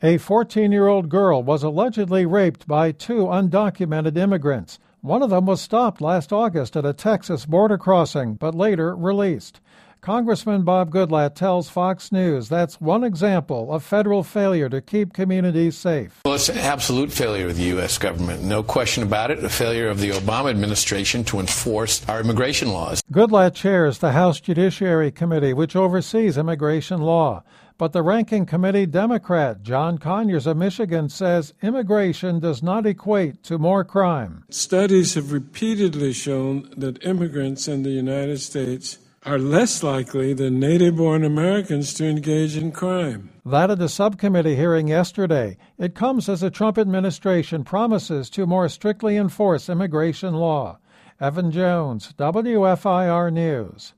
A 14-year-old girl was allegedly raped by two undocumented immigrants. One of them was stopped last August at a Texas border crossing, but later released. Congressman Bob Goodlatte tells Fox News that's one example of federal failure to keep communities safe. Well, it's an absolute failure of the U.S. government. No question about it. A failure of the Obama administration to enforce our immigration laws. Goodlatte chairs the House Judiciary Committee, which oversees immigration law. But the ranking committee Democrat, John Conyers of Michigan, says immigration does not equate to more crime. Studies have repeatedly shown that immigrants in the United States are less likely than native-born Americans to engage in crime. That at the subcommittee hearing yesterday. It comes as the Trump administration promises to more strictly enforce immigration law. Evan Jones, WFIR News.